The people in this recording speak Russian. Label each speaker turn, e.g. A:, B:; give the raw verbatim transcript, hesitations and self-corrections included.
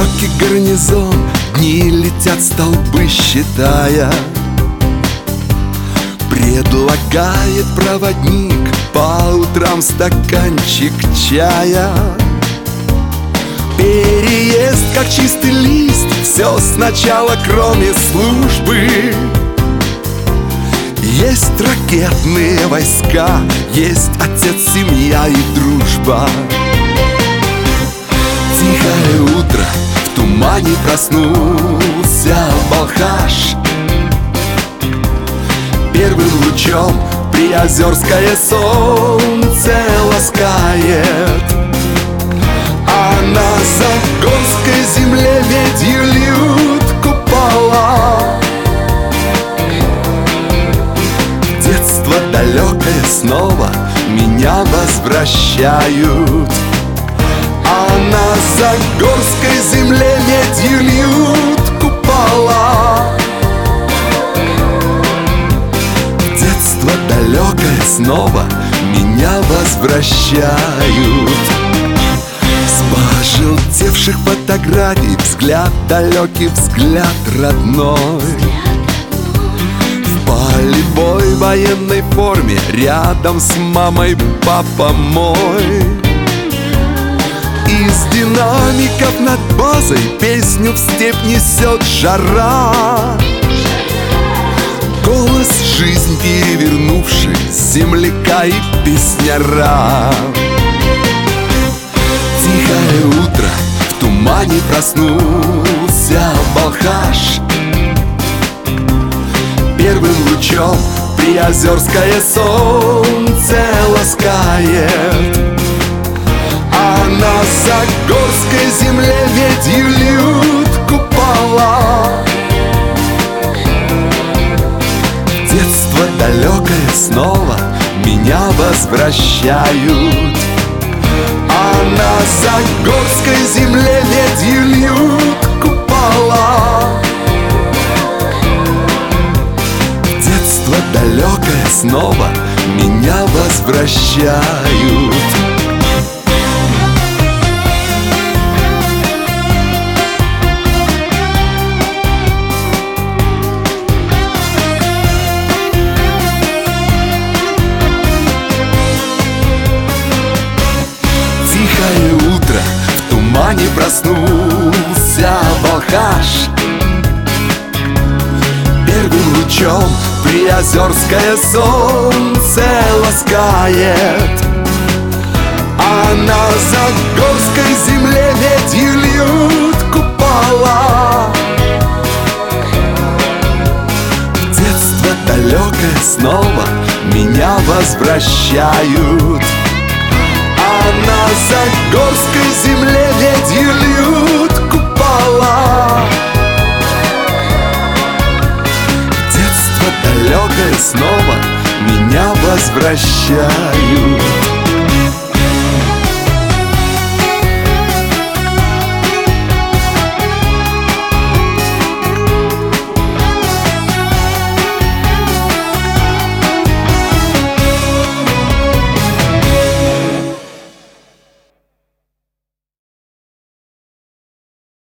A: Далекий гарнизон, дни летят, столбы считая. Предлагает проводник по утрам стаканчик чая. Переезд как чистый лист, все сначала, кроме службы. Есть ракетные войска, есть отец, семья и дружба. Тихое утро, в тумане проснулся балхаш. Первым лучом приозерское солнце ласкает, а на Загорской земле медью льют купола. Детство далекое снова меня возвращают, а на Загорской земле медью льют купола. Детство далекое снова меня возвращают. С пожелтевших фотографий взгляд далекий, взгляд родной. В полевой военной форме рядом с мамой папа мой. Из динамиков над базой песню в степь несет жара. Голос жизнь перевернувший земляка и песняра. Тихое утро, в тумане проснулся балхаш. Первым лучом приозерское солнце ласкает, а на Загорской земле медью льют купола. Детство далекое снова меня возвращают, а на Загорской земле медью льют купола. Детство далекое снова меня возвращают. Тихое утро, в тумане проснулся балхаш. Первым лучом приозерское солнце ласкает, а на Загорской земле медью льют купола. Детство далекое снова меня возвращают, а на Загорской земле медью льют купола. Детство далекое снова меня возвращают.